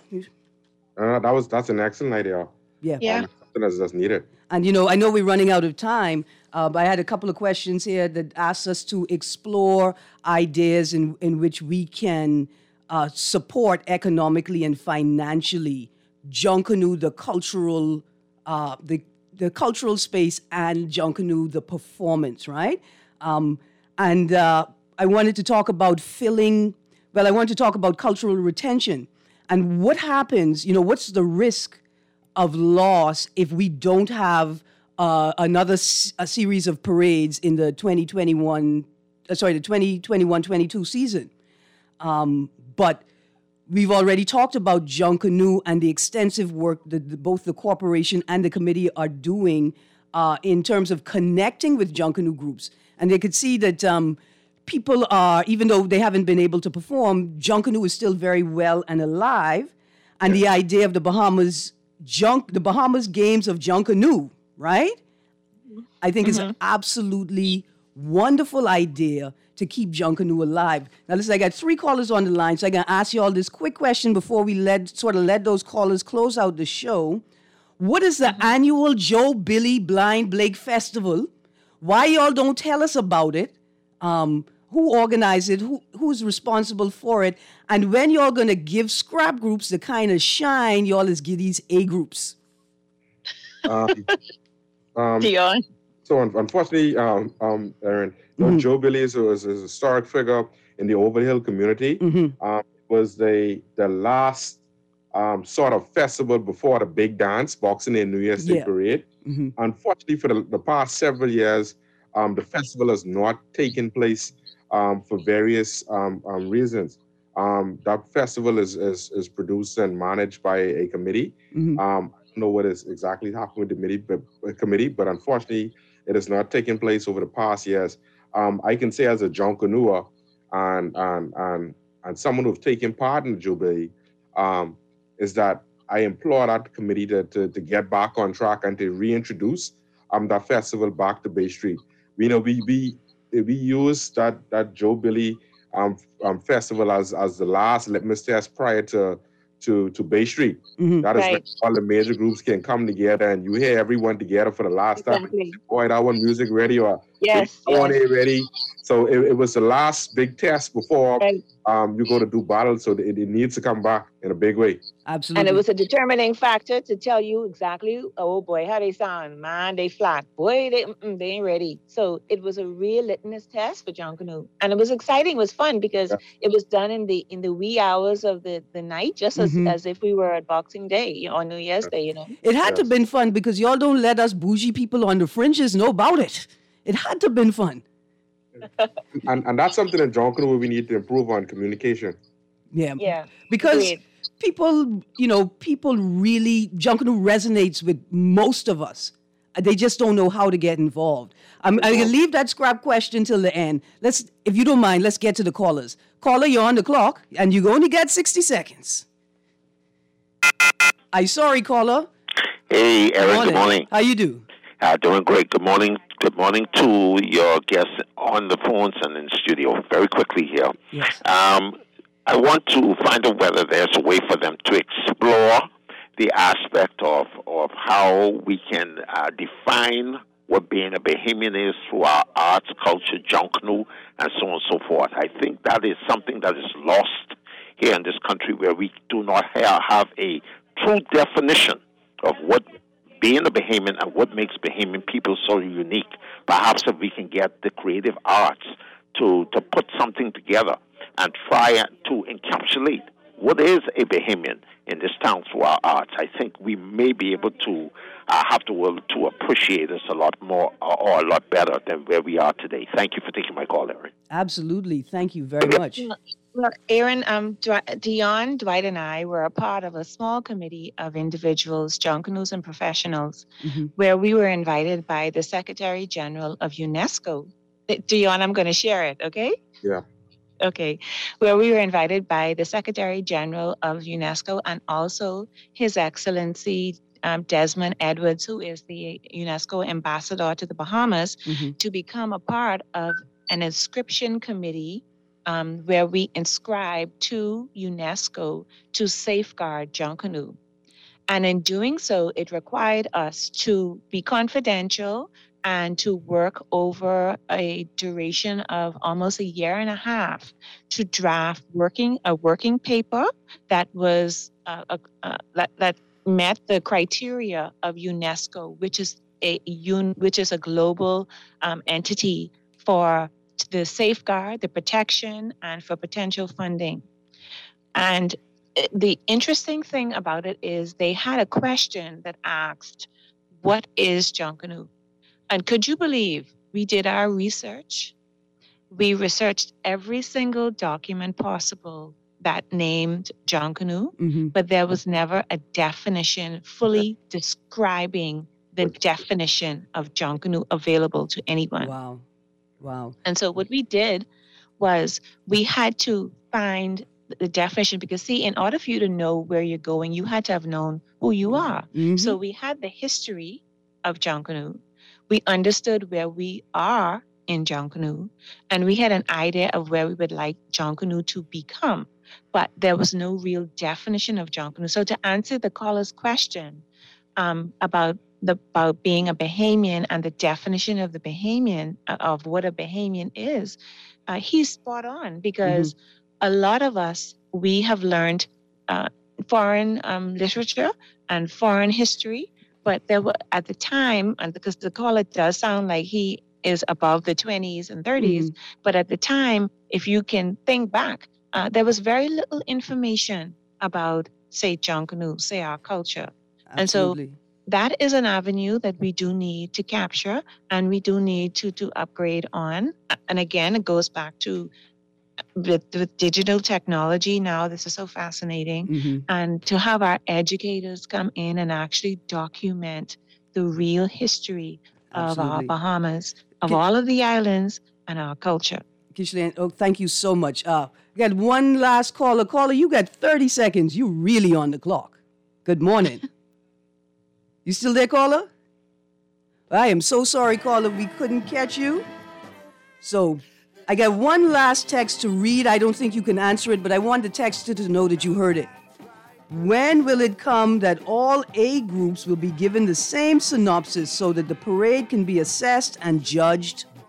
Uh, that was, that's an excellent idea.
Yeah.
Yeah.
Um, something that's, that's needed.
And, you know, I know we're running out of time, uh, but I had a couple of questions here that asked us to explore ideas in, in which we can uh, support economically and financially Junkanoo, the cultural, uh, the the cultural space, and Junkanoo, the performance, right? Um, and uh, I wanted to talk about filling, well, I wanted to talk about cultural retention and what happens, you know, what's the risk of loss if we don't have uh, another s- a series of parades in the twenty twenty-one, uh, sorry, the twenty twenty-one twenty-two season. Um, but we've already talked about Junkanoo and the extensive work that the, both the corporation and the committee are doing uh, in terms of connecting with Junkanoo groups. And they could see that um, people are, even though they haven't been able to perform, Junkanoo is still very well and alive. And the idea of the Bahamas Junk, the Bahamas Games of Junkanoo, right? I think mm-hmm. is an absolutely wonderful idea to keep Junkanoo alive. Now, listen, I got three callers on the line, so I'm going to ask you all this quick question before we let sort of let those callers close out the show. What is the mm-hmm. annual Joe Billy Blind Blake Festival? Why y'all don't tell us about it? Um, who organized it? Who, who's responsible for it? And when y'all going to give scrap groups the kind of shine y'all is give these A groups?
Um, um,
Dion.
So unfortunately, um, um, Aaron, you know, mm-hmm. Joe Billy is a, is a historic figure in the Overhill community.
Mm-hmm.
Um, was the the last um, sort of festival before the big dance, Boxing Day New Year's Day
Yeah.
parade.
Mm-hmm.
Unfortunately, for the, the past several years, um, the festival has not taken place um, for various um, um, reasons. Um, that festival is, is is produced and managed by a committee.
Mm-hmm.
Um, I don't know what is exactly happening with the committee, but, uh, committee, but unfortunately, it has not taken place over the past years. Um, I can say as a Junkanooer and and and and someone who's taken part in the Jubilee, um, is that I implore that committee to, to to get back on track and to reintroduce um that festival back to Bay Street. We know we we we use that that Jubilee um, um festival as as the last litmus test prior to to to Bay Street.
Mm-hmm.
That is
Right.
when all the major groups can come together and you hear everyone together for the last time.
Exactly.
Boy, that one music radio.
Yes.
They
yes.
ready. So it, it was the last big test before
right.
um, you go to do battle. So it, it needs to come back in a big way.
Absolutely.
And it was a determining factor to tell you exactly, oh boy, how they sound. Man, they flat. Boy, they, they ain't ready. So it was a real litmus test for Junkanoo. And it was exciting. It was fun because yeah. it was done in the in the wee hours of the, the night, just as, mm-hmm. as if we were at Boxing Day or New Year's Day, you know.
It had yes. to have been fun because y'all don't let us bougie people on the fringes know about it. It had to have been fun.
and and that's something in Junkanoo we need to improve on, communication.
Yeah.
Yeah.
Because
Agreed.
people, you know, people really, Junkanoo resonates with most of us. They just don't know how to get involved. I'm, I'm going to leave that scrap question till the end. Let's, if you don't mind, let's get to the callers. Caller, you're on the clock, and you only get sixty seconds. I'm sorry, caller.
Hey, Aaron, good morning. Good morning.
How you do?
Uh, doing great. Good morning. Good morning to your guests on the phones and in the studio. Very quickly here.
Yes.
Um, I want to find out whether there's a way for them to explore the aspect of, of how we can uh, define what being a Bahamian is through our arts, culture, Junkanoo, and so on and so forth. I think that is something that is lost here in this country where we do not have a true definition of what being a Bahamian and what makes Bahamian people so unique. Perhaps if we can get the creative arts to, to put something together and try to encapsulate what is a Bahamian in this town through our arts, I think we may be able to uh, have the world to appreciate us a lot more or, or a lot better than where we are today. Thank you for taking my call, Aaron.
Absolutely. Thank you very much.
Well, Aaron, um, Dion, Dwight, and I were a part of a small committee of individuals, Junkanoos and professionals, mm-hmm. where we were invited by the Secretary General of UNESCO. Dion, I'm going to share it, okay?
Yeah.
Okay. Where we were invited by the Secretary General of UNESCO and also His Excellency um, Desmond Edwards, who is the UNESCO ambassador to the Bahamas, mm-hmm. to become a part of an inscription committee Um, where we inscribe to UNESCO to safeguard Junkanoo. And in doing so, it required us to be confidential and to work over a duration of almost a year and a half to draft working a working paper that was uh, uh, uh, that, that met the criteria of UNESCO, which is a un, which is a global um, entity for the safeguard, the protection, and for potential funding. And the interesting thing about it is they had a question that asked, what is Junkanoo? And could you believe we did our research? We researched every single document possible that named Junkanoo, mm-hmm. but there was never a definition fully describing the definition of Junkanoo available to anyone.
Wow. Wow.
And so what we did was we had to find the definition because, see, in order for you to know where you're going, you had to have known who you are. Mm-hmm. So we had the history of Junkanoo. We understood where we are in Junkanoo, and we had an idea of where we would like Junkanoo to become. But there was no real definition of Junkanoo. So to answer the caller's question um, about The, about being a Bahamian and the definition of the Bahamian, of what a Bahamian is, uh, he's spot on because mm-hmm. a lot of us, we have learned uh, foreign um, literature and foreign history, but there were, at the time, and because the caller does sound like he is above the twenties and thirties, mm-hmm. but at the time, if you can think back, uh, there was very little information about, say, Junkanoo, say, our culture.
Absolutely.
And so that is an avenue that we do need to capture and we do need to, to upgrade on. And again, it goes back to with, with digital technology now, this is so fascinating. Mm-hmm. And to have our educators come in and actually document the real history Absolutely. Of our Bahamas, of K- all of the islands and our culture.
Kishlan, oh, thank you so much. Uh, we got one last caller. Caller, you got thirty seconds. You really on the clock. Good morning. You still there, caller? I am so sorry, caller, we couldn't catch you. So I got one last text to read. I don't think you can answer it, but I want the texter to know that you heard it. When will it come that all A groups will be given the same synopsis so that the parade can be assessed and judged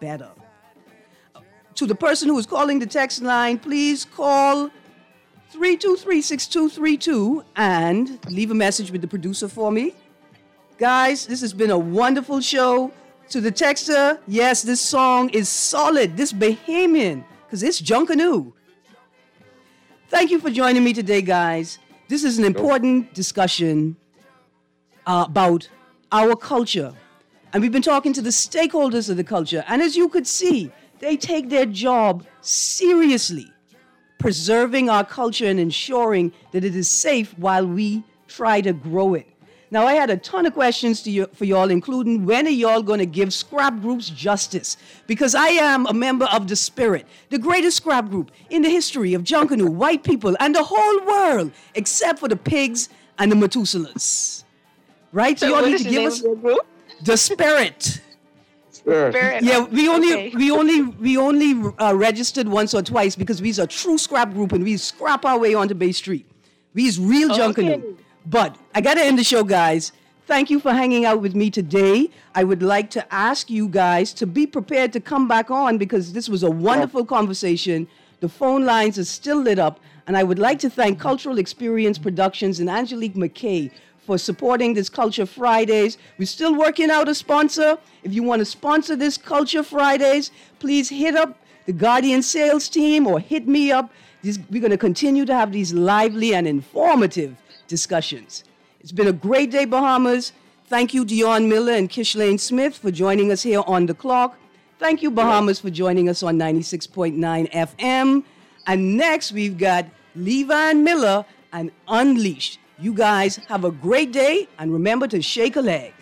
better. To the person who is calling the text line, please call three two three, six two three two and leave a message with the producer for me. Guys, this has been a wonderful show. To the texter, yes, this song is solid. This Bahamian, because it's Junkanoo. Thank you for joining me today, guys. This is an important discussion uh, about our culture. And we've been talking to the stakeholders of the culture. And as you could see, they take their job seriously, preserving our culture and ensuring that it is safe while we try to grow it. Now, I had a ton of questions to you, for y'all, including when are y'all going to give scrap groups justice? Because I am a member of the Spirit, the greatest scrap group in the history of Junkanoo, white people, and the whole world, except for the pigs and the Methuselahs. Right?
So
y'all
what
need
is
to
the
give
name
us
of your group?
the Spirit.
Spirit.
Yeah, we only
Okay.
we only we only uh, registered once or twice because we's a true scrap group and we scrap our way onto Bay Street. We's real Junkanoo.
Okay.
But I got to end the show, guys. Thank you for hanging out with me today. I would like to ask you guys to be prepared to come back on because this was a wonderful conversation. The phone lines are still lit up. And I would like to thank Cultural Experience Productions and Angelique McKay for supporting this Culture Fridays. We're still working out a sponsor. If you want to sponsor this Culture Fridays, please hit up the Guardian sales team or hit me up. This, we're going to continue to have these lively and informative discussions. It's been a great day, Bahamas. Thank you, Dion Miller and Kishlane Smith, for joining us here on The Clock. Thank you, Bahamas, for joining us on ninety-six point nine F M. And next, we've got Levan Miller and Unleashed. You guys have a great day, and remember to shake a leg.